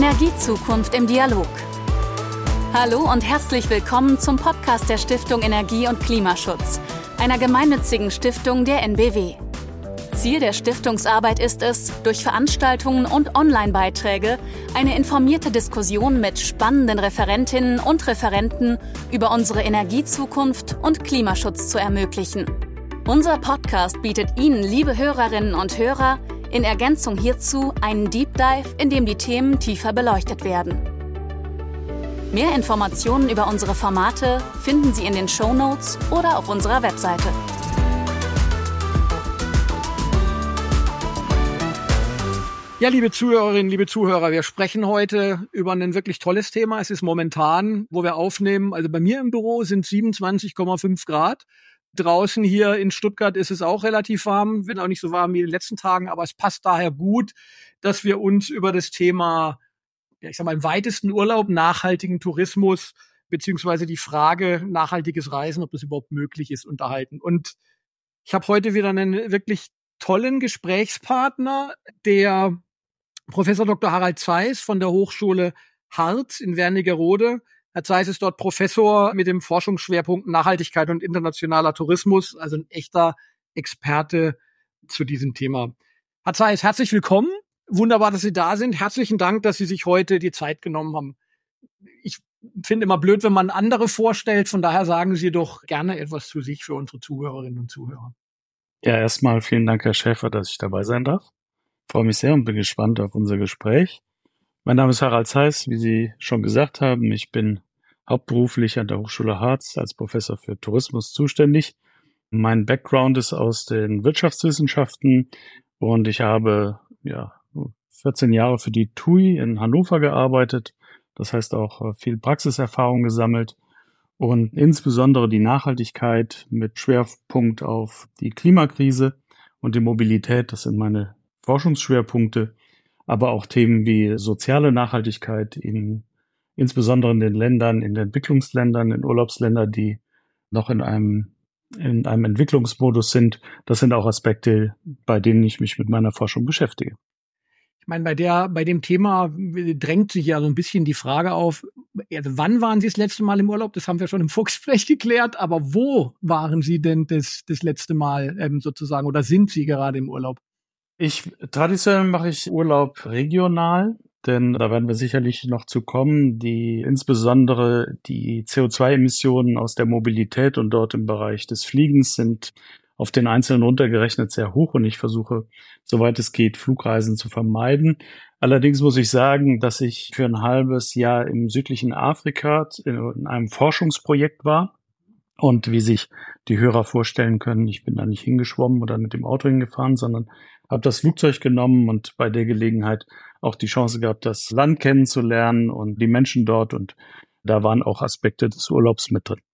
Energiezukunft im Dialog. Hallo und herzlich willkommen zum Podcast der Stiftung Energie und Klimaschutz, einer gemeinnützigen Stiftung der NBW. Ziel der Stiftungsarbeit ist es, durch Veranstaltungen und Online-Beiträge eine informierte Diskussion mit spannenden Referentinnen und Referenten über unsere Energiezukunft und Klimaschutz zu ermöglichen. Unser Podcast bietet Ihnen, liebe Hörerinnen und Hörer, in Ergänzung hierzu einen Deep Dive, in dem die Themen tiefer beleuchtet werden. Mehr Informationen über unsere Formate finden Sie in den Shownotes oder auf unserer Webseite. Ja, liebe Zuhörerinnen, liebe Zuhörer, wir sprechen heute über ein wirklich tolles Thema. Es ist momentan, wo wir aufnehmen, also bei mir im Büro sind 27,5 Grad. Draußen hier in Stuttgart ist es auch relativ warm, wird auch nicht so warm wie in den letzten Tagen, aber es passt daher gut, dass wir uns über das Thema, ja, ich sag mal, im weitesten Urlaub, nachhaltigen Tourismus, beziehungsweise die Frage nachhaltiges Reisen, ob das überhaupt möglich ist, unterhalten. Und ich habe heute wieder einen wirklich tollen Gesprächspartner, der Professor Dr. Harald Zeiss von der Hochschule Harz in Wernigerode. Herr Zeiss ist dort Professor mit dem Forschungsschwerpunkt Nachhaltigkeit und internationaler Tourismus, also ein echter Experte zu diesem Thema. Herr Zeiss, herzlich willkommen. Wunderbar, dass Sie da sind. Herzlichen Dank, dass Sie sich heute die Zeit genommen haben. Ich finde immer blöd, wenn man andere vorstellt. Von daher sagen Sie doch gerne etwas zu sich für unsere Zuhörerinnen und Zuhörer. Ja, erstmal vielen Dank, Herr Schäfer, dass ich dabei sein darf. Ich freue mich sehr und bin gespannt auf unser Gespräch. Mein Name ist Harald Zeiss, wie Sie schon gesagt haben. Ich bin hauptberuflich an der Hochschule Harz als Professor für Tourismus zuständig. Mein Background ist aus den Wirtschaftswissenschaften und ich habe 14 Jahre für die TUI in Hannover gearbeitet. Das heißt auch viel Praxiserfahrung gesammelt und insbesondere die Nachhaltigkeit mit Schwerpunkt auf die Klimakrise und die Mobilität. Das sind meine Forschungsschwerpunkte. Aber auch Themen wie soziale Nachhaltigkeit insbesondere in den Ländern, in den Entwicklungsländern, in Urlaubsländern, die noch in einem Entwicklungsmodus sind. Das sind auch Aspekte, bei denen ich mich mit meiner Forschung beschäftige. Ich meine, bei dem Thema drängt sich ja so ein bisschen die Frage auf, also wann waren Sie das letzte Mal im Urlaub? Das haben wir schon im Vorgespräch geklärt, aber wo waren Sie denn das letzte Mal sozusagen oder sind Sie gerade im Urlaub? Traditionell mache ich Urlaub regional, denn da werden wir sicherlich noch zu kommen. Insbesondere die CO2-Emissionen aus der Mobilität und dort im Bereich des Fliegens sind auf den Einzelnen runtergerechnet sehr hoch und ich versuche, soweit es geht, Flugreisen zu vermeiden. Allerdings muss ich sagen, dass ich für ein halbes Jahr im südlichen Afrika in einem Forschungsprojekt war. Und wie sich die Hörer vorstellen können, ich bin da nicht hingeschwommen oder mit dem Auto hingefahren, sondern habe das Flugzeug genommen und bei der Gelegenheit auch die Chance gehabt, das Land kennenzulernen und die Menschen dort. Und da waren auch Aspekte des Urlaubs mit drin.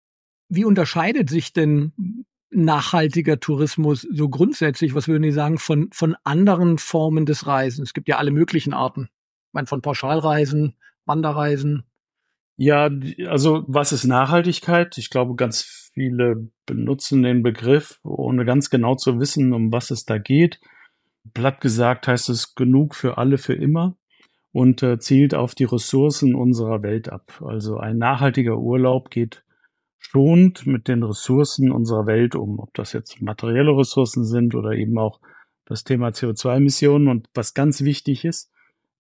Wie unterscheidet sich denn nachhaltiger Tourismus so grundsätzlich, was würden Sie sagen, von anderen Formen des Reisens? Es gibt ja alle möglichen Arten. Ich meine, von Pauschalreisen, Wanderreisen. Ja, also was ist Nachhaltigkeit? Ich glaube, ganz viele benutzen den Begriff, ohne ganz genau zu wissen, um was es da geht. Platt gesagt heißt es genug für alle, für immer und zielt auf die Ressourcen unserer Welt ab. Also ein nachhaltiger Urlaub geht schonend mit den Ressourcen unserer Welt um, ob das jetzt materielle Ressourcen sind oder eben auch das Thema CO2-Emissionen. Und was ganz wichtig ist,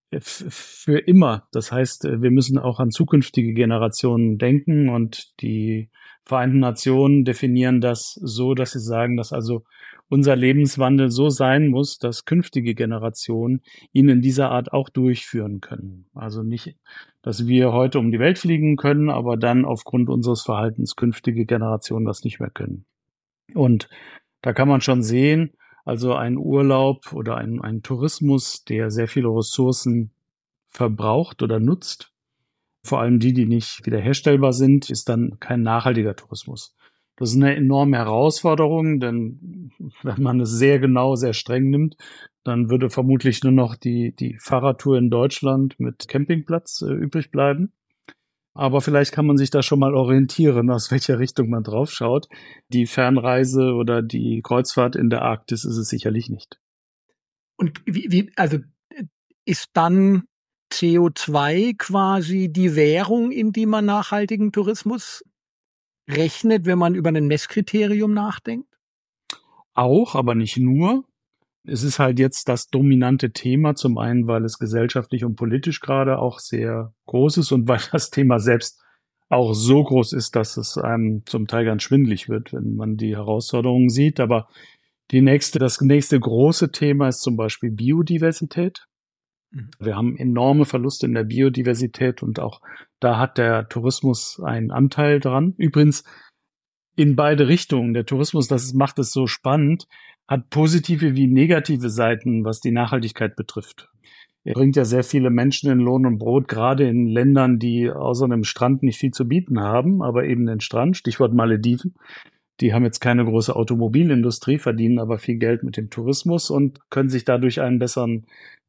für immer. Das heißt, wir müssen auch an zukünftige Generationen denken und die Vereinten Nationen definieren das so, dass sie sagen, dass also unser Lebenswandel so sein muss, dass künftige Generationen ihn in dieser Art auch durchführen können. Also nicht, dass wir heute um die Welt fliegen können, aber dann aufgrund unseres Verhaltens künftige Generationen das nicht mehr können. Und da kann man schon sehen, also ein Urlaub oder ein Tourismus, der sehr viele Ressourcen verbraucht oder nutzt, vor allem die nicht wiederherstellbar sind, ist dann kein nachhaltiger Tourismus. Das ist eine enorme Herausforderung, denn wenn man es sehr genau, sehr streng nimmt, dann würde vermutlich nur noch die Fahrradtour in Deutschland mit Campingplatz übrig bleiben. Aber vielleicht kann man sich da schon mal orientieren, aus welcher Richtung man drauf schaut. Die Fernreise oder die Kreuzfahrt in der Arktis ist es sicherlich nicht. Und also ist dann CO2 quasi die Währung, in die man nachhaltigen Tourismus rechnet, wenn man über ein Messkriterium nachdenkt? Auch, aber nicht nur. Es ist halt jetzt das dominante Thema, zum einen, weil es gesellschaftlich und politisch gerade auch sehr groß ist und weil das Thema selbst auch so groß ist, dass es einem zum Teil ganz schwindelig wird, wenn man die Herausforderungen sieht. Aber das nächste große Thema ist zum Beispiel Biodiversität. Wir haben enorme Verluste in der Biodiversität und auch da hat der Tourismus einen Anteil dran. Übrigens in beide Richtungen. Der Tourismus, macht es so spannend, hat positive wie negative Seiten, was die Nachhaltigkeit betrifft. Er bringt ja sehr viele Menschen in Lohn und Brot, gerade in Ländern, die außer einem Strand nicht viel zu bieten haben, aber eben den Strand, Stichwort Malediven. Die haben jetzt keine große Automobilindustrie, verdienen aber viel Geld mit dem Tourismus und können sich dadurch einen besseren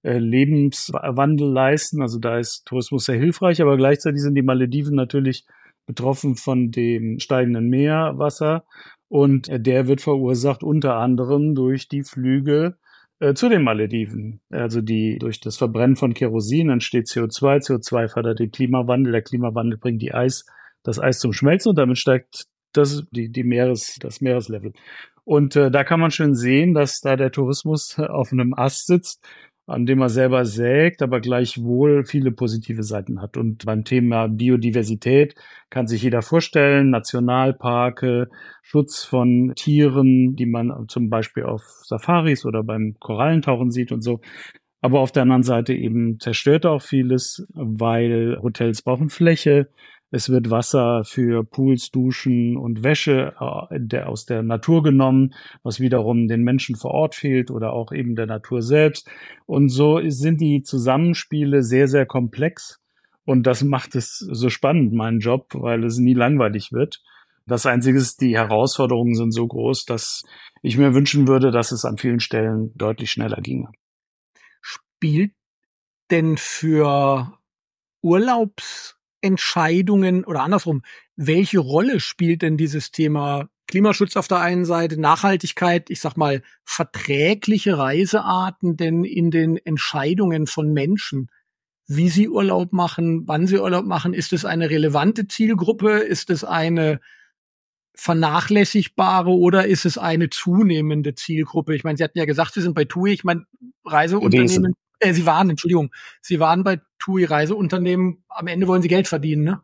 Lebenswandel leisten. Also da ist Tourismus sehr hilfreich, aber gleichzeitig sind die Malediven natürlich betroffen von dem steigenden Meerwasser und der wird verursacht unter anderem durch die Flüge zu den Malediven. Also durch das Verbrennen von Kerosin entsteht CO2. CO2 fördert den Klimawandel. Der Klimawandel bringt das Eis zum Schmelzen und damit steigt das Meereslevel. Und da kann man schön sehen, dass da der Tourismus auf einem Ast sitzt, an dem er selber sägt, aber gleichwohl viele positive Seiten hat. Und beim Thema Biodiversität kann sich jeder vorstellen, Nationalparke, Schutz von Tieren, die man zum Beispiel auf Safaris oder beim Korallentauchen sieht und so. Aber auf der anderen Seite eben zerstört auch vieles, weil Hotels brauchen Fläche. Es wird Wasser für Pools, Duschen und Wäsche aus der Natur genommen, was wiederum den Menschen vor Ort fehlt oder auch eben der Natur selbst. Und so sind die Zusammenspiele sehr, sehr komplex. Und das macht es so spannend, meinen Job, weil es nie langweilig wird. Das Einzige ist, die Herausforderungen sind so groß, dass ich mir wünschen würde, dass es an vielen Stellen deutlich schneller ginge. Spielt denn für Urlaubsentscheidungen oder andersrum, welche Rolle spielt denn dieses Thema Klimaschutz auf der einen Seite, Nachhaltigkeit, ich sag mal, verträgliche Reisearten denn in den Entscheidungen von Menschen, wie sie Urlaub machen, wann sie Urlaub machen? Ist es eine relevante Zielgruppe? Ist es eine vernachlässigbare oder ist es eine zunehmende Zielgruppe? Ich meine, Sie hatten ja gesagt, Sie sind bei TUI, ich meine, Reiseunternehmen, Sie waren bei TUI Reiseunternehmen, am Ende wollen Sie Geld verdienen, ne?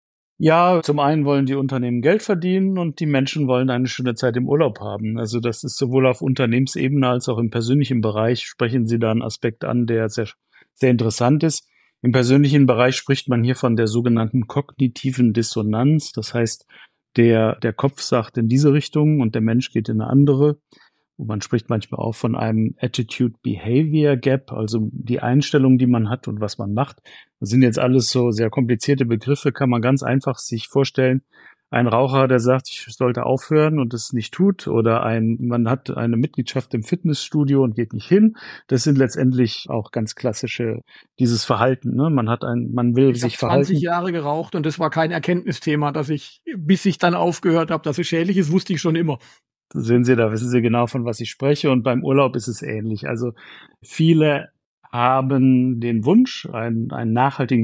Ja, zum einen wollen die Unternehmen Geld verdienen und die Menschen wollen eine schöne Zeit im Urlaub haben. Also das ist sowohl auf Unternehmensebene als auch im persönlichen Bereich sprechen Sie da einen Aspekt an, der sehr, sehr interessant ist. Im persönlichen Bereich spricht man hier von der sogenannten kognitiven Dissonanz. Das heißt, der Kopf sagt in diese Richtung und der Mensch geht in eine andere. Und man spricht manchmal auch von einem Attitude-Behavior-Gap, also die Einstellung, die man hat und was man macht. Das sind jetzt alles so sehr komplizierte Begriffe, kann man ganz einfach sich vorstellen. Ein Raucher, der sagt, ich sollte aufhören und es nicht tut, oder man hat eine Mitgliedschaft im Fitnessstudio und geht nicht hin. Das sind letztendlich auch ganz klassische, dieses Verhalten, ne? Man will sich verhalten. Ich habe 20 Jahre geraucht und das war kein Erkenntnisthema, bis ich dann aufgehört habe, dass es schädlich ist, wusste ich schon immer. Sehen Sie, da wissen Sie genau, von was ich spreche. Und beim Urlaub ist es ähnlich. Also viele haben den Wunsch, einen nachhaltigen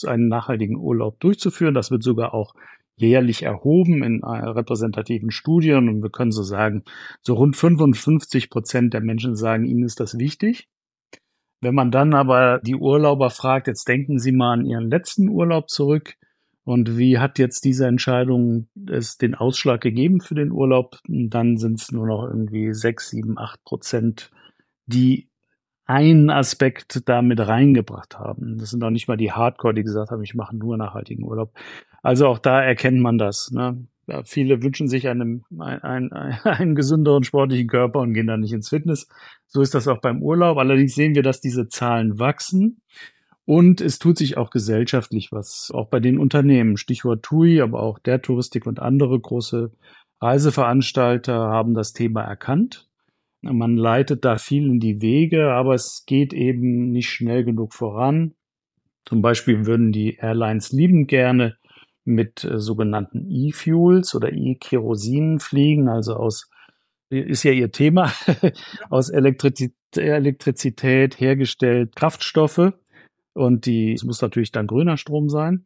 Urlaub durchzuführen. Das wird sogar auch jährlich erhoben in repräsentativen Studien. Und wir können so sagen, so rund 55% der Menschen sagen, ihnen ist das wichtig. Wenn man dann aber die Urlauber fragt, jetzt denken Sie mal an Ihren letzten Urlaub zurück. Und wie hat jetzt diese Entscheidung den Ausschlag gegeben für den Urlaub? Dann sind es nur noch irgendwie 6, 7, 8%, die einen Aspekt da mit reingebracht haben. Das sind auch nicht mal die Hardcore, die gesagt haben, ich mache nur nachhaltigen Urlaub. Also auch da erkennt man das, ne? Ja, viele wünschen sich einen gesünderen sportlichen Körper und gehen dann nicht ins Fitness. So ist das auch beim Urlaub. Allerdings sehen wir, dass diese Zahlen wachsen. Und es tut sich auch gesellschaftlich was, auch bei den Unternehmen. Stichwort TUI, aber auch der Touristik und andere große Reiseveranstalter haben das Thema erkannt. Man leitet da viel in die Wege, aber es geht eben nicht schnell genug voran. Zum Beispiel würden die Airlines liebend gerne mit sogenannten E-Fuels oder E-Kerosin fliegen, also ist ja ihr Thema, aus Elektrizität hergestellt Kraftstoffe. Und es muss natürlich dann grüner Strom sein.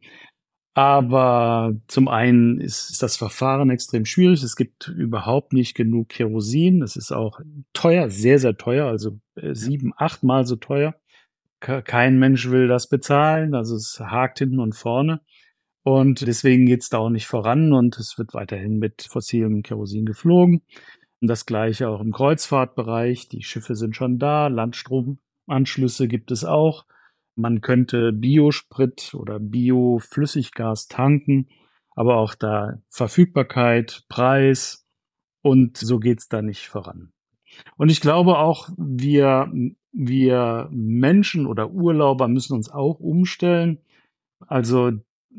Aber zum einen ist das Verfahren extrem schwierig. Es gibt überhaupt nicht genug Kerosin. Es ist auch teuer, sehr, sehr teuer, also 7-, 8-mal so teuer. Kein Mensch will das bezahlen. Also es hakt hinten und vorne. Und deswegen geht's da auch nicht voran und es wird weiterhin mit fossilem Kerosin geflogen. Und das Gleiche auch im Kreuzfahrtbereich. Die Schiffe sind schon da, Landstromanschlüsse gibt es auch. Man könnte Biosprit oder Bioflüssiggas tanken, aber auch da Verfügbarkeit, Preis und so geht's da nicht voran. Und ich glaube auch, wir Menschen oder Urlauber müssen uns auch umstellen. Also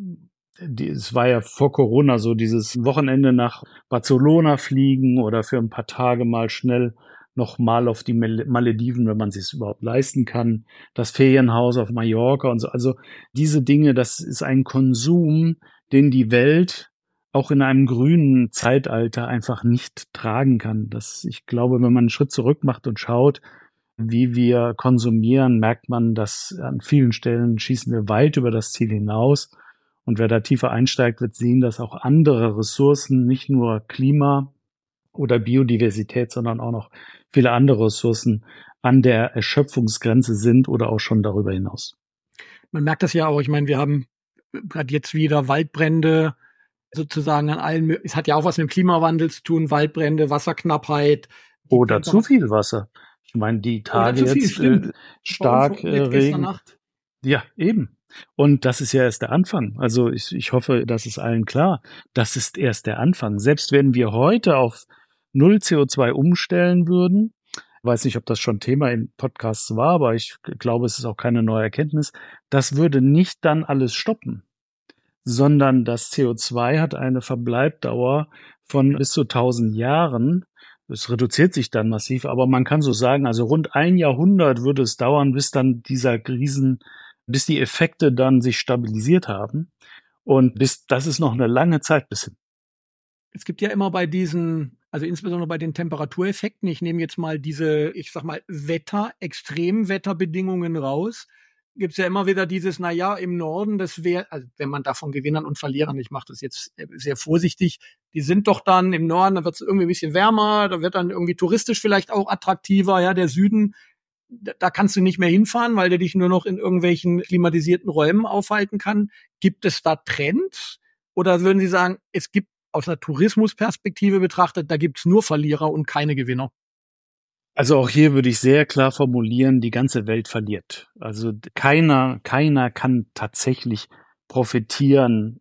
es war ja vor Corona so, dieses Wochenende nach Barcelona fliegen oder für ein paar Tage mal schnell noch mal auf die Malediven, wenn man es sich überhaupt leisten kann, das Ferienhaus auf Mallorca und so. Also diese Dinge, das ist ein Konsum, den die Welt auch in einem grünen Zeitalter einfach nicht tragen kann. Ich glaube, wenn man einen Schritt zurück macht und schaut, wie wir konsumieren, merkt man, dass an vielen Stellen schießen wir weit über das Ziel hinaus. Und wer da tiefer einsteigt, wird sehen, dass auch andere Ressourcen, nicht nur Klima oder Biodiversität, sondern auch noch viele andere Ressourcen an der Erschöpfungsgrenze sind oder auch schon darüber hinaus. Man merkt das ja auch. Ich meine, wir haben gerade jetzt wieder Waldbrände sozusagen an allen. Es hat ja auch was mit dem Klimawandel zu tun, Waldbrände, Wasserknappheit. Oder zu viel Wasser. Ich meine, die Tage jetzt stark Regen. Ja, eben. Und das ist ja erst der Anfang. Also ich hoffe, das ist allen klar. Das ist erst der Anfang. Selbst wenn wir heute auf 0 CO2 umstellen würden, weiß nicht, ob das schon Thema in Podcasts war, aber ich glaube, es ist auch keine neue Erkenntnis, das würde nicht dann alles stoppen, sondern das CO2 hat eine Verbleibdauer von bis zu 1000 Jahren. Es reduziert sich dann massiv, aber man kann so sagen, also rund 1 Jahrhundert würde es dauern, bis dann bis die Effekte dann sich stabilisiert haben. Und das ist noch eine lange Zeit bis hin. Es gibt ja immer bei diesen, also insbesondere bei den Temperatureffekten, ich nehme jetzt mal diese, ich sag mal, Extremwetterbedingungen raus, gibt es ja immer wieder dieses, naja, im Norden, das wäre, also wenn man davon Gewinnern und Verlierern, ich mache das jetzt sehr vorsichtig, die sind doch dann im Norden, da wird es irgendwie ein bisschen wärmer, da wird dann irgendwie touristisch vielleicht auch attraktiver, ja, der Süden, da kannst du nicht mehr hinfahren, weil der dich nur noch in irgendwelchen klimatisierten Räumen aufhalten kann. Gibt es da Trends? Oder würden Sie sagen, es gibt aus einer Tourismusperspektive betrachtet, da gibt's nur Verlierer und keine Gewinner? Also auch hier würde ich sehr klar formulieren, die ganze Welt verliert. Also keiner kann tatsächlich profitieren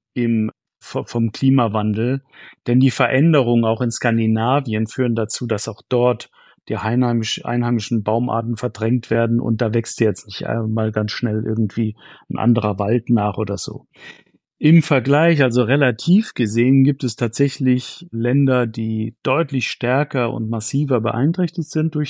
vom Klimawandel, denn die Veränderungen auch in Skandinavien führen dazu, dass auch dort die einheimischen Baumarten verdrängt werden und da wächst jetzt nicht einmal ganz schnell irgendwie ein anderer Wald nach oder so. Im Vergleich, also relativ gesehen, gibt es tatsächlich Länder, die deutlich stärker und massiver beeinträchtigt sind durch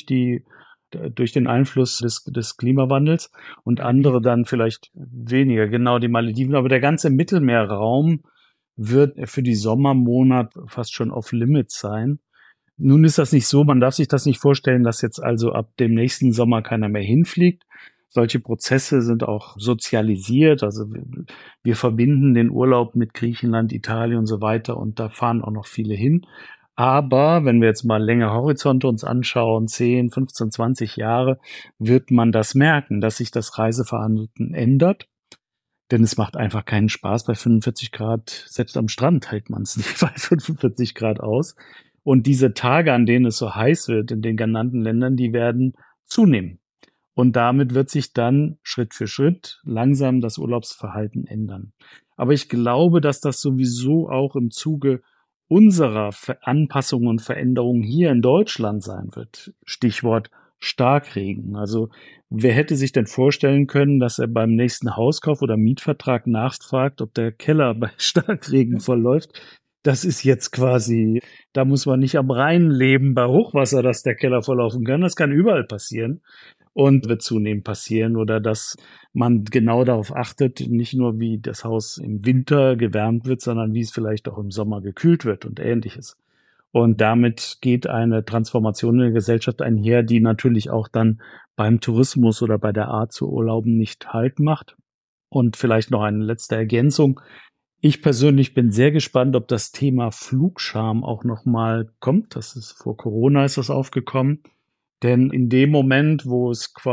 den Einfluss des Klimawandels und andere dann vielleicht weniger, genau die Malediven. Aber der ganze Mittelmeerraum wird für die Sommermonate fast schon off limits sein. Nun ist das nicht so, man darf sich das nicht vorstellen, dass jetzt also ab dem nächsten Sommer keiner mehr hinfliegt. Solche Prozesse sind auch sozialisiert, also wir verbinden den Urlaub mit Griechenland, Italien und so weiter und da fahren auch noch viele hin. Aber wenn wir jetzt mal länger Horizonte uns anschauen, 10, 15, 20 Jahre, wird man das merken, dass sich das Reiseverhalten ändert. Denn es macht einfach keinen Spaß bei 45 Grad, selbst am Strand hält man es nicht bei 45 Grad aus. Und diese Tage, an denen es so heiß wird in den genannten Ländern, die werden zunehmen. Und damit wird sich dann Schritt für Schritt langsam das Urlaubsverhalten ändern. Aber ich glaube, dass das sowieso auch im Zuge unserer Anpassungen und Veränderungen hier in Deutschland sein wird. Stichwort Starkregen. Also wer hätte sich denn vorstellen können, dass er beim nächsten Hauskauf oder Mietvertrag nachfragt, ob der Keller bei Starkregen verläuft? Das ist jetzt quasi, da muss man nicht am Rhein leben bei Hochwasser, dass der Keller verlaufen kann. Das kann überall passieren und wird zunehmend passieren oder dass man genau darauf achtet, nicht nur wie das Haus im Winter gewärmt wird, sondern wie es vielleicht auch im Sommer gekühlt wird und Ähnliches. Und damit geht eine Transformation in der Gesellschaft einher, die natürlich auch dann beim Tourismus oder bei der Art zu urlauben nicht Halt macht. Und vielleicht noch eine letzte Ergänzung. Ich persönlich bin sehr gespannt, ob das Thema Flugscham auch nochmal kommt. Vor Corona ist das aufgekommen. Denn in dem Moment, wo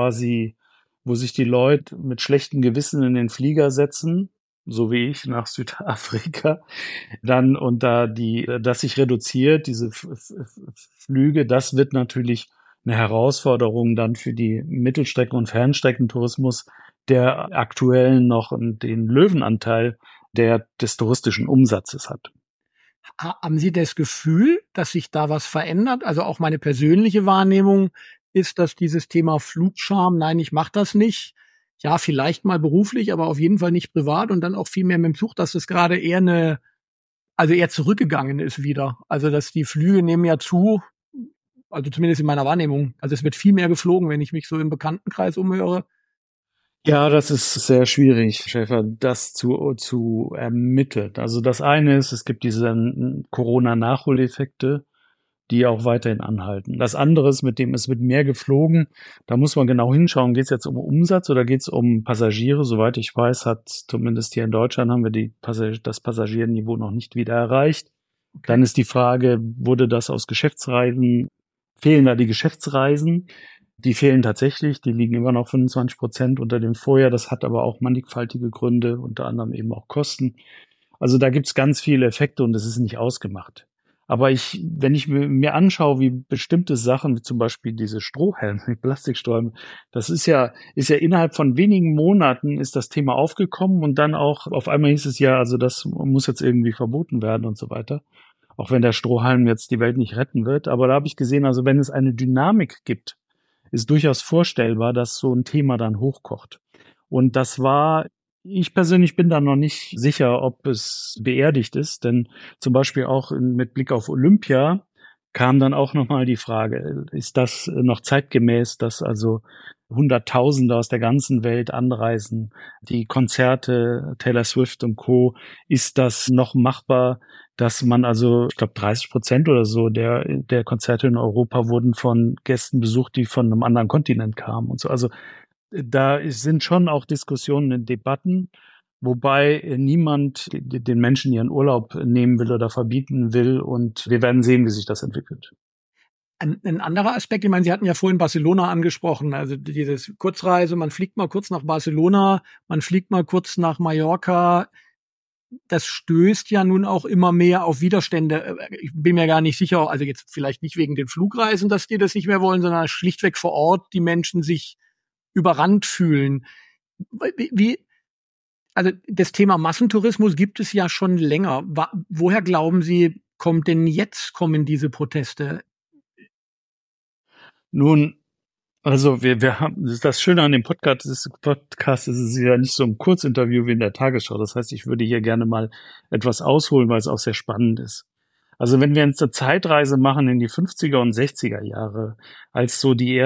sich die Leute mit schlechtem Gewissen in den Flieger setzen, so wie ich nach Südafrika, dann das sich reduziert, diese Flüge, das wird natürlich eine Herausforderung dann für die Mittelstrecken- und Fernstreckentourismus, der aktuell noch den Löwenanteil des touristischen Umsatzes hat. Haben Sie das Gefühl, dass sich da was verändert? Also auch meine persönliche Wahrnehmung ist, dass dieses Thema Flugscham, nein, ich mache das nicht. Ja, vielleicht mal beruflich, aber auf jeden Fall nicht privat und dann auch viel mehr mit dem Zug, dass es gerade eher zurückgegangen ist wieder. Also dass die Flüge nehmen ja zu, also zumindest in meiner Wahrnehmung. Also es wird viel mehr geflogen, wenn ich mich so im Bekanntenkreis umhöre. Ja, das ist sehr schwierig, Schäfer, das zu ermitteln. Also das eine ist, es gibt diese Corona-Nachholeffekte, die auch weiterhin anhalten. Das andere ist, es wird mehr geflogen. Da muss man genau hinschauen, geht es jetzt um Umsatz oder geht es um Passagiere? Soweit ich weiß, zumindest hier in Deutschland haben wir das Passagierniveau noch nicht wieder erreicht. Okay. Dann ist die Frage, wurde das aus Geschäftsreisen, fehlen da die Geschäftsreisen? Die fehlen tatsächlich, die liegen immer noch 25% unter dem Vorjahr. Das hat aber auch mannigfaltige Gründe, unter anderem eben auch Kosten. Also da gibt's ganz viele Effekte und es ist nicht ausgemacht. Aber wenn ich mir anschaue, wie bestimmte Sachen, wie zum Beispiel diese Strohhelme, die Plastikstrohhelme, das ist ja innerhalb von wenigen Monaten ist das Thema aufgekommen und dann auch auf einmal hieß es ja, also das muss jetzt irgendwie verboten werden und so weiter. Auch wenn der Strohhalm jetzt die Welt nicht retten wird. Aber da habe ich gesehen, also wenn es eine Dynamik gibt, ist durchaus vorstellbar, dass so ein Thema dann hochkocht. Und ich persönlich bin da noch nicht sicher, ob es beerdigt ist, denn zum Beispiel auch mit Blick auf Olympia kam dann auch nochmal die Frage, ist das noch zeitgemäß, dass also Hunderttausende aus der ganzen Welt anreisen, die Konzerte, Taylor Swift und Co., ist das noch machbar, dass man also, ich glaube 30% oder so der Konzerte in Europa wurden von Gästen besucht, die von einem anderen Kontinent kamen und so. Also da sind schon auch Diskussionen und Debatten, wobei niemand den Menschen ihren Urlaub nehmen will oder verbieten will. Und wir werden sehen, wie sich das entwickelt. Ein anderer Aspekt, ich meine, Sie hatten ja vorhin Barcelona angesprochen, also dieses Kurzreise, man fliegt mal kurz nach Barcelona, man fliegt mal kurz nach Mallorca. Das stößt ja nun auch immer mehr auf Widerstände. Ich bin mir gar nicht sicher, also jetzt vielleicht nicht wegen den Flugreisen, dass die das nicht mehr wollen, sondern schlichtweg vor Ort die Menschen sich überrannt fühlen. Also das Thema Massentourismus gibt es ja schon länger. Woher glauben Sie, kommen diese Proteste? Nun, also wir haben, das Schöne an dem Podcast ist es ja nicht so ein Kurzinterview wie in der Tagesschau. Das heißt, ich würde hier gerne mal etwas ausholen, weil es auch sehr spannend ist. Also wenn wir jetzt eine Zeitreise machen in die 50er und 60er Jahre, als so der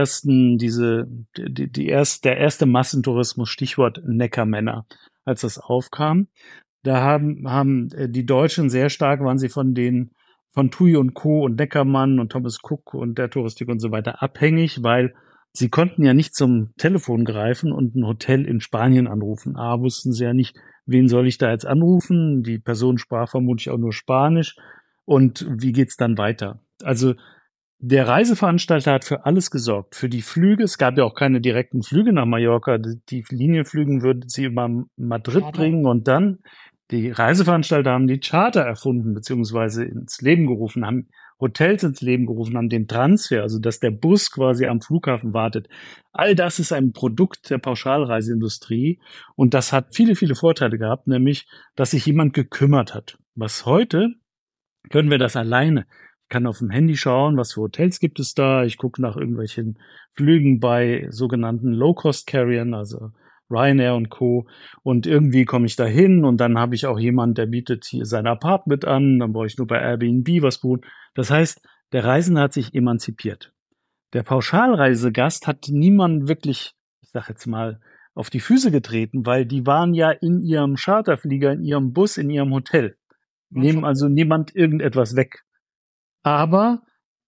erste Massentourismus, Stichwort Neckermänner, als das aufkam, da haben die Deutschen sehr stark, waren sie von TUI und Co. und Neckermann und Thomas Cook und der Touristik und so weiter abhängig, weil sie konnten ja nicht zum Telefon greifen und ein Hotel in Spanien anrufen. Wussten sie ja nicht, wen soll ich da jetzt anrufen? Die Person sprach vermutlich auch nur Spanisch. Und wie geht's dann weiter? Also der Reiseveranstalter hat für alles gesorgt. Für die Flüge, es gab ja auch keine direkten Flüge nach Mallorca. Die Linienflüge würden sie über Madrid bringen und dann die Reiseveranstalter haben die Charter erfunden, beziehungsweise ins Leben gerufen, haben Hotels ins Leben gerufen, haben den Transfer, also dass der Bus quasi am Flughafen wartet. All das ist ein Produkt der Pauschalreiseindustrie und das hat viele, viele Vorteile gehabt, nämlich, dass sich jemand gekümmert hat. Was heute können wir das alleine. Ich kann auf dem Handy schauen, was für Hotels gibt es da. Ich gucke nach irgendwelchen Flügen bei sogenannten Low-Cost-Carriern, also Ryanair und Co. Und irgendwie komme ich da hin und dann habe ich auch jemanden, der bietet hier sein Apartment an. Dann brauche ich nur bei Airbnb was buchen. Das heißt, der Reisende hat sich emanzipiert. Der Pauschalreisegast hat niemanden wirklich, ich sage jetzt mal, auf die Füße getreten, weil die waren ja in ihrem Charterflieger, in ihrem Bus, in ihrem Hotel. Nehmen also niemand irgendetwas weg. Aber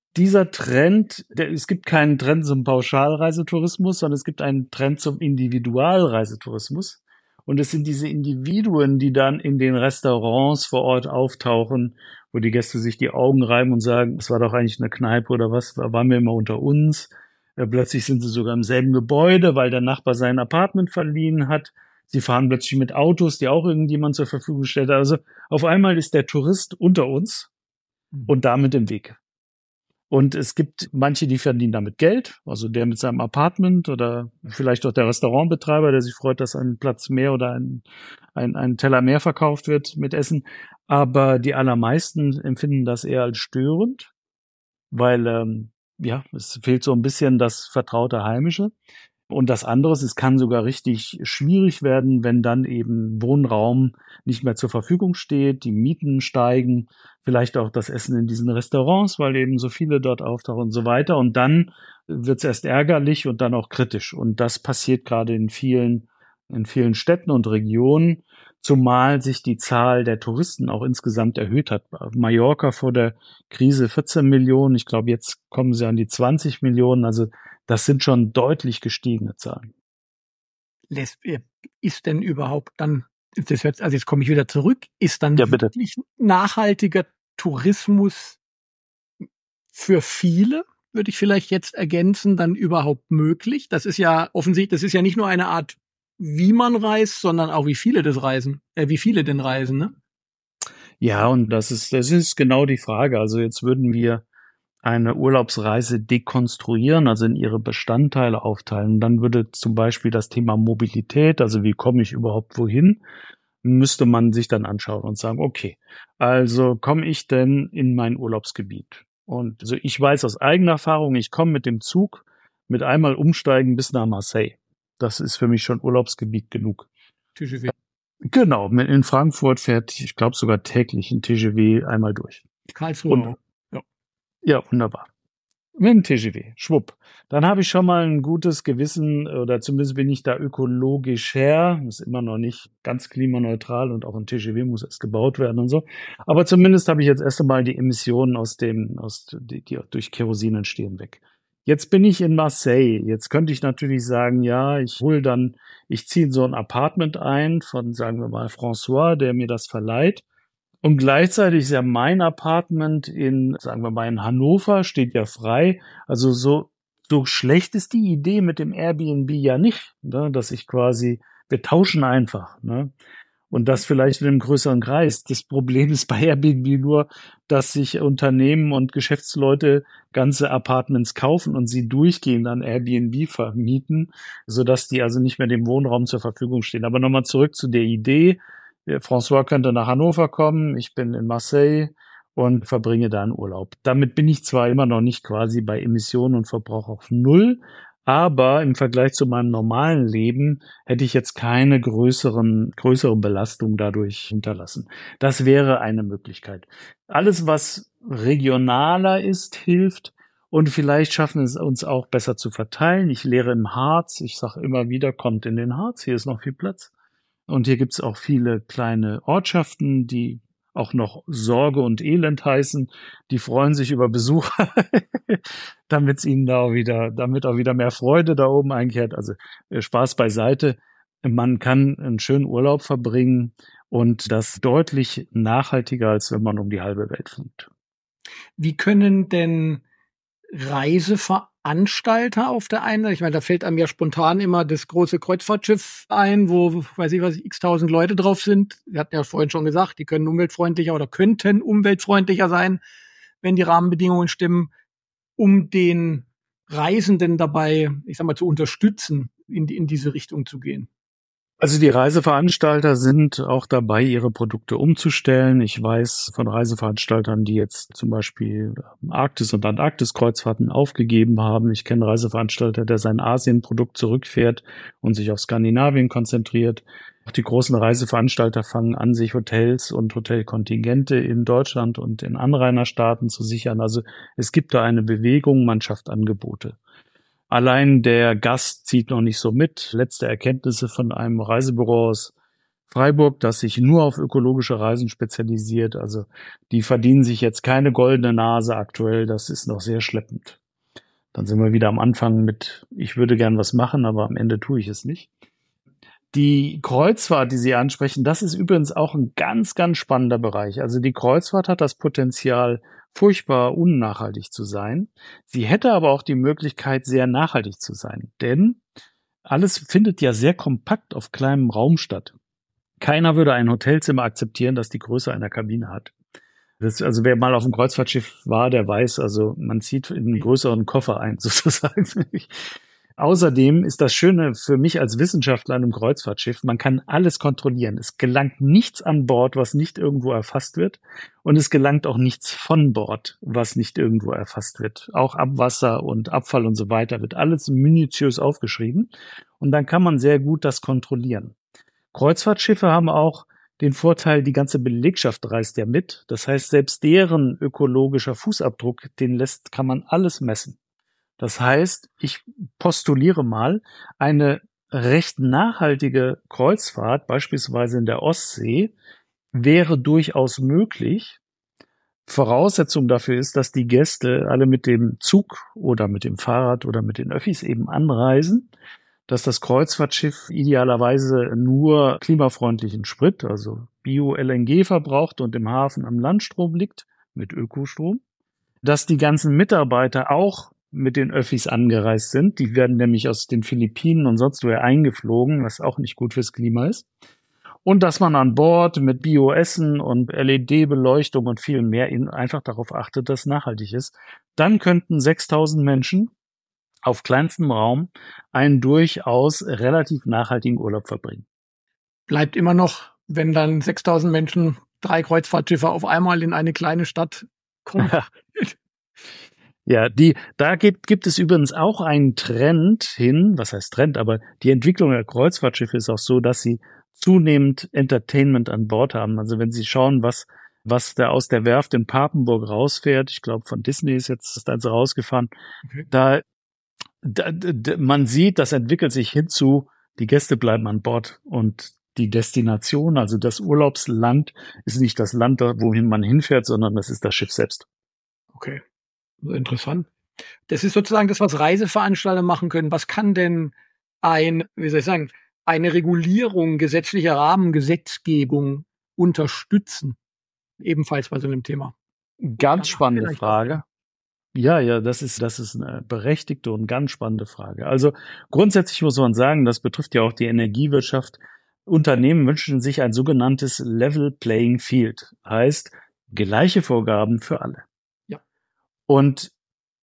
Dieser Trend, es gibt keinen Trend zum Pauschalreisetourismus, sondern es gibt einen Trend zum Individualreisetourismus. Und es sind diese Individuen, die dann in den Restaurants vor Ort auftauchen, wo die Gäste sich die Augen reiben und sagen, es war doch eigentlich eine Kneipe oder was, waren wir immer unter uns. Plötzlich sind sie sogar im selben Gebäude, weil der Nachbar sein Apartment verliehen hat. Sie fahren plötzlich mit Autos, die auch irgendjemand zur Verfügung stellt. Also auf einmal ist der Tourist unter uns und damit im Weg. Und es gibt manche, die verdienen damit Geld, also der mit seinem Apartment oder vielleicht auch der Restaurantbetreiber, der sich freut, dass ein Platz mehr oder ein Teller mehr verkauft wird mit Essen. Aber die allermeisten empfinden das eher als störend, weil es fehlt so ein bisschen das vertraute Heimische. Und das andere ist, es kann sogar richtig schwierig werden, wenn dann eben Wohnraum nicht mehr zur Verfügung steht, die Mieten steigen, vielleicht auch das Essen in diesen Restaurants, weil eben so viele dort auftauchen und so weiter. Und dann wird es erst ärgerlich und dann auch kritisch. Und das passiert gerade in vielen Städten und Regionen, zumal sich die Zahl der Touristen auch insgesamt erhöht hat. Mallorca vor der Krise 14 Millionen, ich glaube, jetzt kommen sie an die 20 Millionen, also das sind schon deutlich gestiegene Zahlen. Ist denn überhaupt dann, also jetzt komme ich wieder zurück, ist dann wirklich nachhaltiger Tourismus für viele, würde ich vielleicht jetzt ergänzen, dann überhaupt möglich? Das ist ja offensichtlich, das ist ja nicht nur eine Art, wie man reist, sondern auch wie viele denn reisen, ne? Ja, und das ist genau die Frage. Also jetzt würden wir eine Urlaubsreise dekonstruieren, also in ihre Bestandteile aufteilen. Dann würde zum Beispiel das Thema Mobilität, also wie komme ich überhaupt wohin, müsste man sich dann anschauen und sagen, okay, also komme ich denn in mein Urlaubsgebiet? Und also ich weiß aus eigener Erfahrung, ich komme mit dem Zug mit einmal umsteigen bis nach Marseille. Das ist für mich schon Urlaubsgebiet genug. TGV. Genau, in Frankfurt fährt, ich glaube sogar täglich ein TGV einmal durch. Karlsruhe. Ja, wunderbar. Mit dem TGV, schwupp. Dann habe ich schon mal ein gutes Gewissen, oder zumindest bin ich da ökologisch her. Ist immer noch nicht ganz klimaneutral und auch ein TGV muss erst gebaut werden und so. Aber zumindest habe ich jetzt erst einmal die Emissionen die durch Kerosin entstehen, weg. Jetzt bin ich in Marseille. Jetzt könnte ich natürlich sagen, ja, ich ziehe in so ein Apartment ein von, sagen wir mal, François, der mir das verleiht. Und gleichzeitig ist ja mein Apartment sagen wir mal, in Hannover, steht ja frei. Also so schlecht ist die Idee mit dem Airbnb ja nicht, ne? Dass wir tauschen einfach, ne? Und das vielleicht in einem größeren Kreis. Das Problem ist bei Airbnb nur, dass sich Unternehmen und Geschäftsleute ganze Apartments kaufen und sie durchgehend an Airbnb vermieten, sodass die also nicht mehr dem Wohnraum zur Verfügung stehen. Aber nochmal zurück zu der Idee. François könnte nach Hannover kommen, ich bin in Marseille und verbringe da einen Urlaub. Damit bin ich zwar immer noch nicht quasi bei Emissionen und Verbrauch auf Null, aber im Vergleich zu meinem normalen Leben hätte ich jetzt keine größere Belastung dadurch hinterlassen. Das wäre eine Möglichkeit. Alles, was regionaler ist, hilft. Und vielleicht schaffen es uns auch besser zu verteilen. Ich lehre im Harz. Ich sage immer wieder, kommt in den Harz, hier ist noch viel Platz. Und hier gibt es auch viele kleine Ortschaften, die auch noch Sorge und Elend heißen. Die freuen sich über Besucher, damit auch wieder mehr Freude da oben einkehrt. Also Spaß beiseite. Man kann einen schönen Urlaub verbringen und das deutlich nachhaltiger, als wenn man um die halbe Welt fliegt. Wie können denn Reiseveranstalter auf der einen Seite, ich meine, da fällt einem ja spontan immer das große Kreuzfahrtschiff ein, wo, weiß ich was, x-tausend Leute drauf sind. Wir hatten ja vorhin schon gesagt, die können umweltfreundlicher oder könnten umweltfreundlicher sein, wenn die Rahmenbedingungen stimmen, um den Reisenden dabei, ich sag mal, zu unterstützen, in diese Richtung zu gehen. Also die Reiseveranstalter sind auch dabei, ihre Produkte umzustellen. Ich weiß von Reiseveranstaltern, die jetzt zum Beispiel Arktis- und Antarktis-Kreuzfahrten aufgegeben haben. Ich kenne einen Reiseveranstalter, der sein Asien-Produkt zurückfährt und sich auf Skandinavien konzentriert. Auch die großen Reiseveranstalter fangen an, sich Hotels und Hotelkontingente in Deutschland und in Anrainerstaaten zu sichern. Also es gibt da eine Bewegung, man schafft Angebote. Allein der Gast zieht noch nicht so mit. Letzte Erkenntnisse von einem Reisebüro aus Freiburg, das sich nur auf ökologische Reisen spezialisiert. Also die verdienen sich jetzt keine goldene Nase aktuell. Das ist noch sehr schleppend. Dann sind wir wieder am Anfang mit, ich würde gern was machen, aber am Ende tue ich es nicht. Die Kreuzfahrt, die Sie ansprechen, das ist übrigens auch ein ganz, ganz spannender Bereich. Also die Kreuzfahrt hat das Potenzial, furchtbar unnachhaltig zu sein. Sie hätte aber auch die Möglichkeit, sehr nachhaltig zu sein. Denn alles findet ja sehr kompakt auf kleinem Raum statt. Keiner würde ein Hotelzimmer akzeptieren, das die Größe einer Kabine hat. Also wer mal auf einem Kreuzfahrtschiff war, der weiß, also man zieht in einen größeren Koffer ein, sozusagen. Außerdem ist das Schöne für mich als Wissenschaftler an einem Kreuzfahrtschiff, man kann alles kontrollieren. Es gelangt nichts an Bord, was nicht irgendwo erfasst wird. Und es gelangt auch nichts von Bord, was nicht irgendwo erfasst wird. Auch Abwasser und Abfall und so weiter wird alles minutiös aufgeschrieben. Und dann kann man sehr gut das kontrollieren. Kreuzfahrtschiffe haben auch den Vorteil, die ganze Belegschaft reist ja mit. Das heißt, selbst deren ökologischer Fußabdruck, kann man alles messen. Das heißt, ich postuliere mal, eine recht nachhaltige Kreuzfahrt, beispielsweise in der Ostsee, wäre durchaus möglich. Voraussetzung dafür ist, dass die Gäste alle mit dem Zug oder mit dem Fahrrad oder mit den Öffis eben anreisen, dass das Kreuzfahrtschiff idealerweise nur klimafreundlichen Sprit, also Bio-LNG verbraucht und im Hafen am Landstrom liegt, mit Ökostrom, dass die ganzen Mitarbeiter auch mit den Öffis angereist sind. Die werden nämlich aus den Philippinen und sonst woher eingeflogen, was auch nicht gut fürs Klima ist. Und dass man an Bord mit Bio-Essen und LED-Beleuchtung und viel mehr einfach darauf achtet, dass es nachhaltig ist. Dann könnten 6.000 Menschen auf kleinstem Raum einen durchaus relativ nachhaltigen Urlaub verbringen. Bleibt immer noch, wenn dann 6.000 Menschen 3 Kreuzfahrtschiffe auf einmal in eine kleine Stadt kommen. Ja, da gibt es übrigens auch einen Trend hin, was heißt Trend, aber die Entwicklung der Kreuzfahrtschiffe ist auch so, dass sie zunehmend Entertainment an Bord haben. Also wenn Sie schauen, was da aus der Werft in Papenburg rausfährt, ich glaube von Disney ist jetzt eins rausgefahren, okay. Man sieht, das entwickelt sich hinzu, die Gäste bleiben an Bord und die Destination, also das Urlaubsland, ist nicht das Land, wohin man hinfährt, sondern das ist das Schiff selbst. Okay. Interessant. Das ist sozusagen das, was Reiseveranstalter machen können. Was kann denn eine Regulierung, gesetzlicher Rahmen, Gesetzgebung unterstützen? Ebenfalls bei so einem Thema. Ganz spannende Frage. Ja, das ist eine berechtigte und ganz spannende Frage. Also grundsätzlich muss man sagen, das betrifft ja auch die Energiewirtschaft. Unternehmen wünschen sich ein sogenanntes Level Playing Field. Heißt, gleiche Vorgaben für alle. Und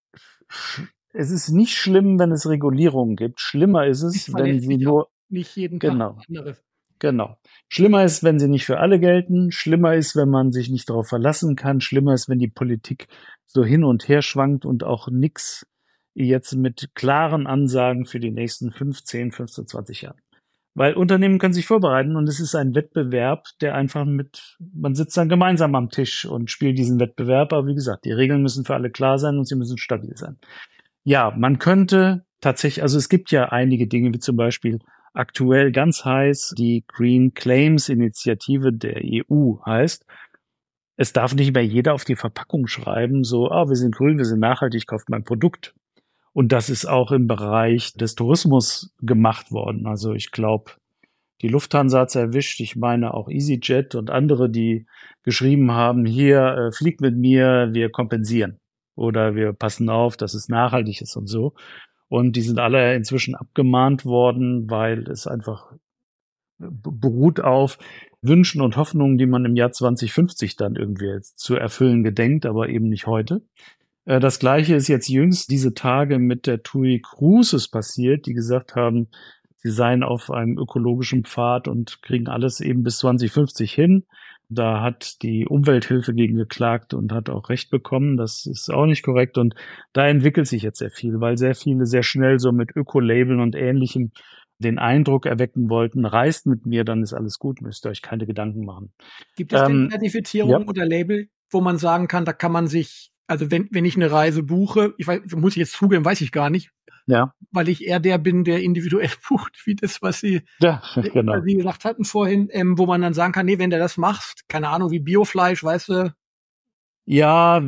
es ist nicht schlimm, wenn es Regulierungen gibt. Schlimmer ist es, wenn sie nur nicht jeden Tag anderes. Genau. Schlimmer ist, wenn sie nicht für alle gelten. Schlimmer ist, wenn man sich nicht darauf verlassen kann. Schlimmer ist, wenn die Politik so hin und her schwankt und auch nix jetzt mit klaren Ansagen für die nächsten 15, 20 Jahre. Weil Unternehmen können sich vorbereiten und es ist ein Wettbewerb, der einfach man sitzt dann gemeinsam am Tisch und spielt diesen Wettbewerb. Aber wie gesagt, die Regeln müssen für alle klar sein und sie müssen stabil sein. Ja, man könnte tatsächlich, also es gibt ja einige Dinge, wie zum Beispiel aktuell ganz heiß die Green Claims Initiative der EU heißt, es darf nicht mehr jeder auf die Verpackung schreiben, so, wir sind grün, wir sind nachhaltig, kauft mein Produkt. Und das ist auch im Bereich des Tourismus gemacht worden. Also ich glaube, die Lufthansa hat's erwischt. Ich meine auch EasyJet und andere, die geschrieben haben, hier, fliegt mit mir, wir kompensieren. Oder wir passen auf, dass es nachhaltig ist und so. Und die sind alle inzwischen abgemahnt worden, weil es einfach beruht auf Wünschen und Hoffnungen, die man im Jahr 2050 dann irgendwie zu erfüllen gedenkt, aber eben nicht heute. Das Gleiche ist jetzt jüngst diese Tage mit der TUI Cruises passiert, die gesagt haben, sie seien auf einem ökologischen Pfad und kriegen alles eben bis 2050 hin. Da hat die Umwelthilfe gegen geklagt und hat auch Recht bekommen. Das ist auch nicht korrekt. Und da entwickelt sich jetzt sehr viel, weil sehr viele sehr schnell so mit Ökolabeln und Ähnlichem den Eindruck erwecken wollten, reist mit mir, dann ist alles gut, müsst ihr euch keine Gedanken machen. Gibt es denn Zertifizierung oder Label, wo man sagen kann, da kann man sich Also wenn ich eine Reise buche, muss ich jetzt zugeben, weiß ich gar nicht, Ja, weil ich eher der bin, der individuell bucht, wie das, was ja, genau. Sie gesagt hatten vorhin, wo man dann sagen kann, nee, wenn du das machst, keine Ahnung, wie Biofleisch, weißt du. Ja,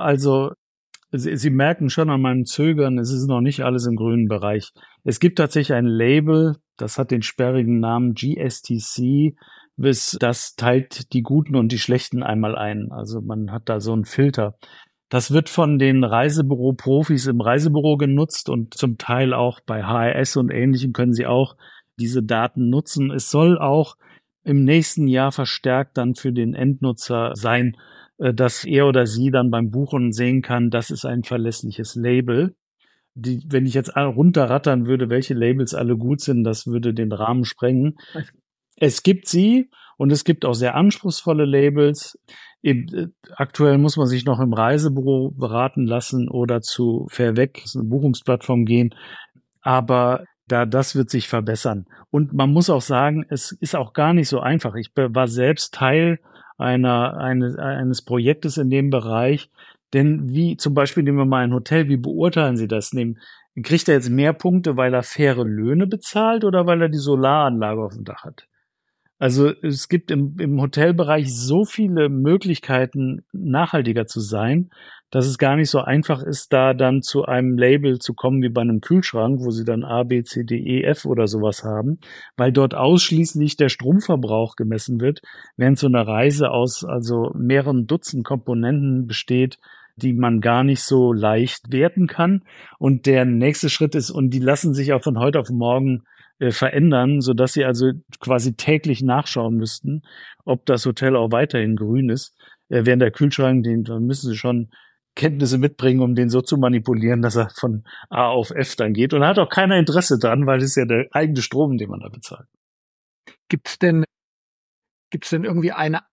Sie merken schon an meinem Zögern, es ist noch nicht alles im grünen Bereich. Es gibt tatsächlich ein Label, das hat den sperrigen Namen GSTC, das teilt die guten und die schlechten einmal ein. Also man hat da so einen Filter. Das wird von den Reisebüro-Profis im Reisebüro genutzt und zum Teil auch bei HRS und Ähnlichem können sie auch diese Daten nutzen. Es soll auch im nächsten Jahr verstärkt dann für den Endnutzer sein, dass er oder sie dann beim Buchen sehen kann, das ist ein verlässliches Label. Wenn ich jetzt runterrattern würde, welche Labels alle gut sind, das würde den Rahmen sprengen. Es gibt sie und es gibt auch sehr anspruchsvolle Labels. Aktuell muss man sich noch im Reisebüro beraten lassen oder zu Fairweg, eine Buchungsplattform gehen. Aber das wird sich verbessern. Und man muss auch sagen, es ist auch gar nicht so einfach. Ich war selbst Teil eines Projektes in dem Bereich. Denn wie zum Beispiel nehmen wir mal ein Hotel, wie beurteilen Sie das? Kriegt er jetzt mehr Punkte, weil er faire Löhne bezahlt oder weil er die Solaranlage auf dem Dach hat? Also es gibt im Hotelbereich so viele Möglichkeiten, nachhaltiger zu sein, dass es gar nicht so einfach ist, da dann zu einem Label zu kommen wie bei einem Kühlschrank, wo sie dann A, B, C, D, E, F oder sowas haben, weil dort ausschließlich der Stromverbrauch gemessen wird, während so eine Reise aus also mehreren Dutzend Komponenten besteht, die man gar nicht so leicht werten kann. Und der nächste Schritt ist, und die lassen sich auch von heute auf morgen verändern, so dass sie also quasi täglich nachschauen müssten, ob das Hotel auch weiterhin grün ist. Während der Kühlschrank, da müssen sie schon Kenntnisse mitbringen, um den so zu manipulieren, dass er von A auf F dann geht. Und da hat auch keiner Interesse dran, weil es ist ja der eigene Strom, den man da bezahlt. Gibt's denn irgendwie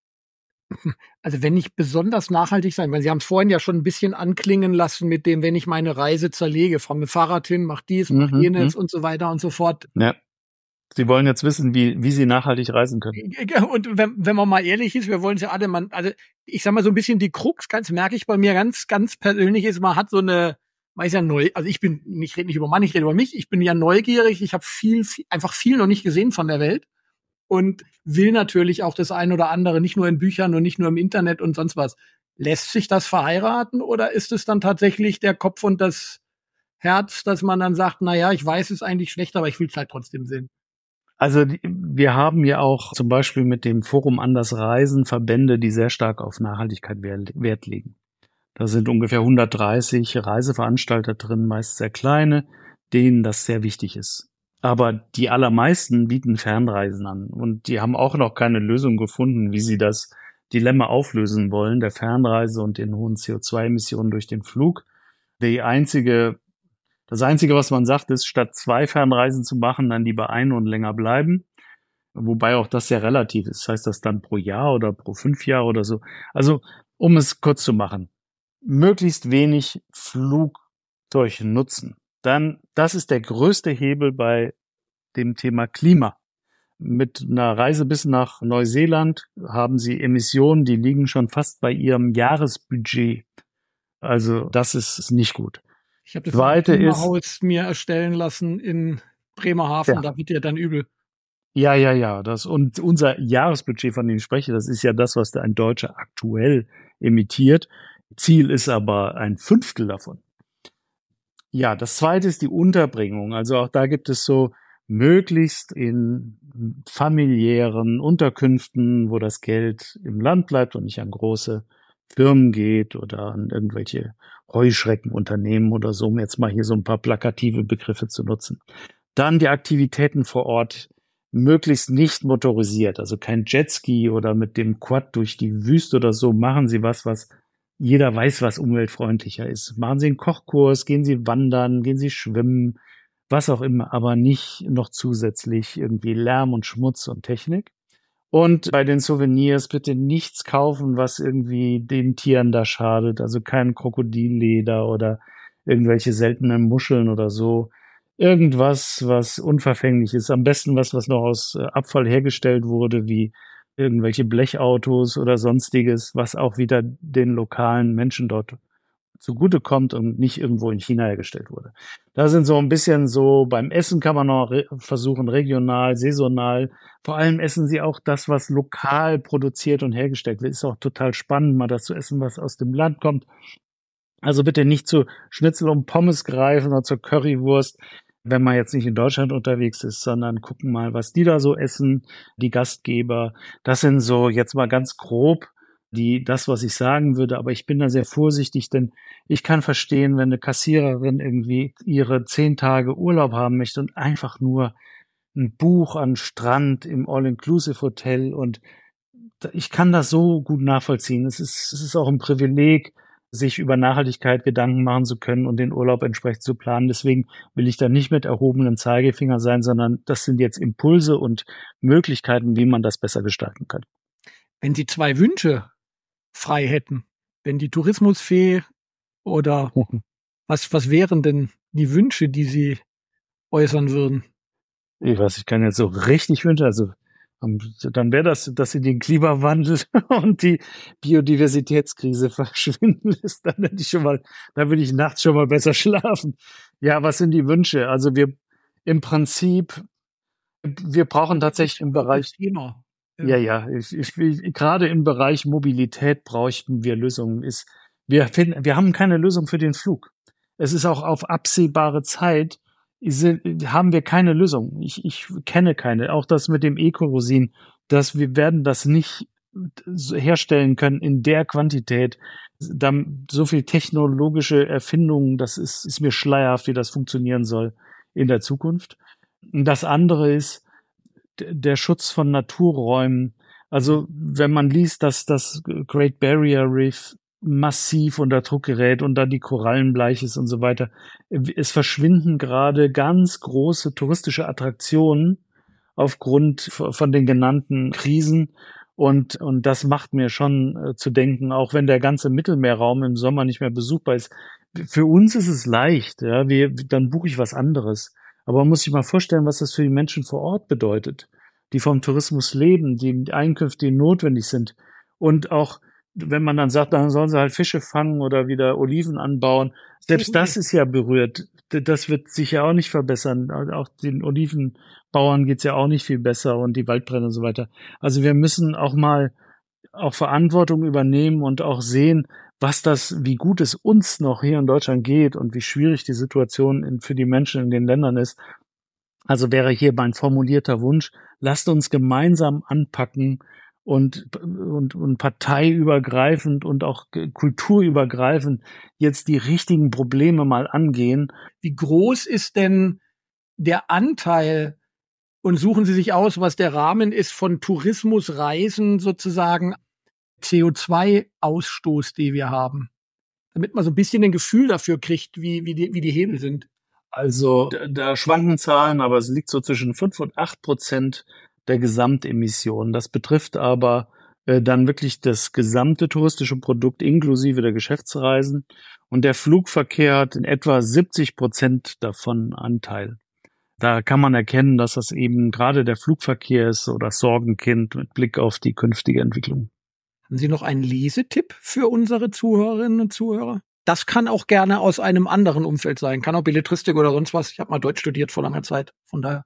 also wenn ich besonders nachhaltig sein, weil Sie haben es vorhin ja schon ein bisschen anklingen lassen mit dem, wenn ich meine Reise zerlege, fahre mit dem Fahrrad hin, mach dies, mach jenes und so weiter und so fort. Ja. Sie wollen jetzt wissen, wie Sie nachhaltig reisen können. Und wenn man mal ehrlich ist, wir wollen es ja alle, also ich sag mal so ein bisschen die Krux, merke ich bei mir ganz, ganz persönlich ist, man hat so eine, man ist ja neu, also ich rede nicht über Mann, ich rede über mich, ich bin ja neugierig, ich habe einfach viel noch nicht gesehen von der Welt. Und will natürlich auch das ein oder andere, nicht nur in Büchern und nicht nur im Internet und sonst was. Lässt sich das verheiraten oder ist es dann tatsächlich der Kopf und das Herz, dass man dann sagt, na ja, ich weiß, es ist eigentlich schlecht, aber ich will es halt trotzdem sehen? Also wir haben ja auch zum Beispiel mit dem Forum Anders Reisen Verbände, die sehr stark auf Nachhaltigkeit Wert legen. Da sind ungefähr 130 Reiseveranstalter drin, meist sehr kleine, denen das sehr wichtig ist. Aber die allermeisten bieten Fernreisen an und die haben auch noch keine Lösung gefunden, wie sie das Dilemma auflösen wollen, der Fernreise und den hohen CO2-Emissionen durch den Flug. Das Einzige, was man sagt, ist, statt 2 Fernreisen zu machen, dann lieber eine und länger bleiben. Wobei auch das sehr relativ ist. Das heißt das dann pro Jahr oder pro 5 Jahre oder so. Also, um es kurz zu machen, möglichst wenig Flugzeug nutzen. Dann, das ist der größte Hebel bei dem Thema Klima. Mit einer Reise bis nach Neuseeland haben sie Emissionen, die liegen schon fast bei ihrem Jahresbudget. Also das ist nicht gut. Ich habe das Klimahaus mir erstellen lassen in Bremerhaven, ja. Da wird ja dann übel. Ja. Und unser Jahresbudget, von dem ich spreche, das ist ja das, was ein Deutscher aktuell emittiert. Ziel ist aber ein Fünftel davon. Ja, das zweite ist die Unterbringung. Also auch da gibt es so möglichst in familiären Unterkünften, wo das Geld im Land bleibt und nicht an große Firmen geht oder an irgendwelche Heuschreckenunternehmen oder so, um jetzt mal hier so ein paar plakative Begriffe zu nutzen. Dann die Aktivitäten vor Ort, möglichst nicht motorisiert, also kein Jetski oder mit dem Quad durch die Wüste oder so. Machen Sie was jeder weiß, was umweltfreundlicher ist. Machen Sie einen Kochkurs, gehen Sie wandern, gehen Sie schwimmen, was auch immer, aber nicht noch zusätzlich irgendwie Lärm und Schmutz und Technik. Und bei den Souvenirs bitte nichts kaufen, was irgendwie den Tieren da schadet, also kein Krokodilleder oder irgendwelche seltenen Muscheln oder so. Irgendwas, was unverfänglich ist. Am besten was noch aus Abfall hergestellt wurde, wie irgendwelche Blechautos oder sonstiges, was auch wieder den lokalen Menschen dort zugutekommt und nicht irgendwo in China hergestellt wurde. Da sind so ein bisschen so, beim Essen kann man noch versuchen, regional, saisonal. Vor allem essen sie auch das, was lokal produziert und hergestellt wird. Ist auch total spannend, mal das zu essen, was aus dem Land kommt. Also bitte nicht zu Schnitzel und Pommes greifen oder zur Currywurst, wenn man jetzt nicht in Deutschland unterwegs ist, sondern gucken mal, was die da so essen, die Gastgeber. Das sind so jetzt mal ganz grob das, was ich sagen würde, aber ich bin da sehr vorsichtig, denn ich kann verstehen, wenn eine Kassiererin irgendwie ihre 10 Tage Urlaub haben möchte und einfach nur ein Buch an Strand im All-Inclusive-Hotel, und ich kann das so gut nachvollziehen. Es ist auch ein Privileg, sich über Nachhaltigkeit Gedanken machen zu können und den Urlaub entsprechend zu planen. Deswegen will ich da nicht mit erhobenem Zeigefinger sein, sondern das sind jetzt Impulse und Möglichkeiten, wie man das besser gestalten kann. Wenn Sie 2 Wünsche frei hätten, wenn die Tourismusfee oder was wären denn die Wünsche, die Sie äußern würden? Ich kann jetzt so richtig wünschen, also dann wäre das, dass sie den Klimawandel und die Biodiversitätskrise verschwinden lässt. Dann würde ich nachts schon mal besser schlafen. Ja, was sind die Wünsche? Also wir brauchen tatsächlich im Bereich Thema. Ja, gerade im Bereich Mobilität bräuchten wir Lösungen. Wir haben keine Lösung für den Flug. Es ist auch auf absehbare Zeit haben wir keine Lösung. Ich kenne keine. Auch das mit dem E-Kerosin, wir werden das nicht herstellen können in der Quantität. Dann so viel technologische Erfindungen, das ist mir schleierhaft, wie das funktionieren soll in der Zukunft. Und das andere ist der Schutz von Naturräumen. Also wenn man liest, dass das Great Barrier Reef massiv unter Druck gerät und dann die Korallenbleiches und so weiter. Es verschwinden gerade ganz große touristische Attraktionen aufgrund von den genannten Krisen. Und das macht mir schon zu denken, auch wenn der ganze Mittelmeerraum im Sommer nicht mehr besuchbar ist. Für uns ist es leicht, ja, dann buche ich was anderes. Aber man muss sich mal vorstellen, was das für die Menschen vor Ort bedeutet, die vom Tourismus leben, die Einkünfte, die notwendig sind. Und auch, wenn man dann sagt, dann sollen sie halt Fische fangen oder wieder Oliven anbauen, selbst das ist ja berührt. Das wird sich ja auch nicht verbessern. Auch den Olivenbauern geht's ja auch nicht viel besser und die Waldbrände und so weiter. Also wir müssen auch mal Verantwortung übernehmen und auch sehen, wie gut es uns noch hier in Deutschland geht und wie schwierig die Situation für die Menschen in den Ländern ist. Also wäre hier mein formulierter Wunsch, lasst uns gemeinsam anpacken und parteiübergreifend und auch kulturübergreifend jetzt die richtigen Probleme mal angehen. Wie groß ist denn der Anteil, und suchen Sie sich aus, was der Rahmen ist von Tourismusreisen sozusagen, CO2-Ausstoß, die wir haben, damit man so ein bisschen ein Gefühl dafür kriegt, wie die Hebel sind? Also da schwanken Zahlen, aber es liegt so zwischen 5% und 8% der Gesamtemissionen. Das betrifft aber dann wirklich das gesamte touristische Produkt inklusive der Geschäftsreisen. Und der Flugverkehr hat in etwa 70% davon Anteil. Da kann man erkennen, dass das eben gerade der Flugverkehr ist oder Sorgenkind mit Blick auf die künftige Entwicklung. Haben Sie noch einen Lesetipp für unsere Zuhörerinnen und Zuhörer? Das kann auch gerne aus einem anderen Umfeld sein. Kann auch Belletristik oder sonst was. Ich habe mal Deutsch studiert vor langer Zeit. Von daher.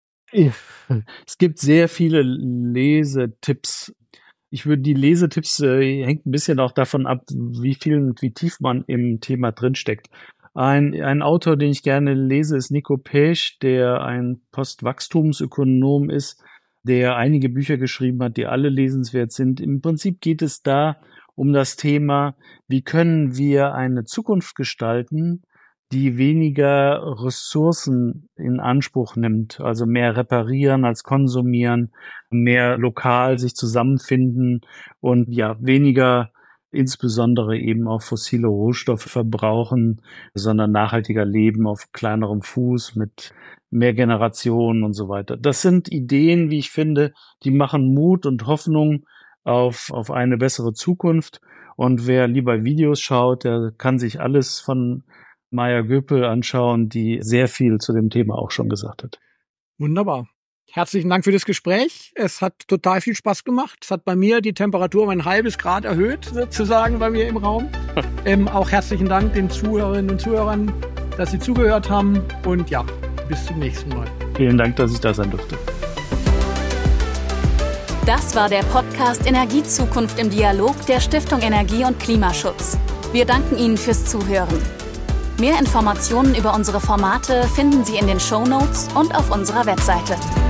Es gibt sehr viele Lesetipps. Die Lesetipps hängt ein bisschen auch davon ab, wie viel und wie tief man im Thema drinsteckt. Ein Autor, den ich gerne lese, ist Nico Pesch, der ein Postwachstumsökonom ist, der einige Bücher geschrieben hat, die alle lesenswert sind. Im Prinzip geht es da um das Thema, wie können wir eine Zukunft gestalten, die weniger Ressourcen in Anspruch nimmt, also mehr reparieren als konsumieren, mehr lokal sich zusammenfinden und ja, weniger insbesondere eben auch fossile Rohstoffe verbrauchen, sondern nachhaltiger leben auf kleinerem Fuß mit mehr Generationen und so weiter. Das sind Ideen, wie ich finde, die machen Mut und Hoffnung auf eine bessere Zukunft. Und wer lieber Videos schaut, der kann sich alles von Maya Göpel anschauen, die sehr viel zu dem Thema auch schon gesagt hat. Wunderbar. Herzlichen Dank für das Gespräch. Es hat total viel Spaß gemacht. Es hat bei mir die Temperatur um 0,5 Grad erhöht, sozusagen bei mir im Raum. Auch herzlichen Dank den Zuhörerinnen und Zuhörern, dass Sie zugehört haben. Und ja, bis zum nächsten Mal. Vielen Dank, dass ich da sein durfte. Das war der Podcast Energiezukunft im Dialog der Stiftung Energie und Klimaschutz. Wir danken Ihnen fürs Zuhören. Mehr Informationen über unsere Formate finden Sie in den Shownotes und auf unserer Webseite.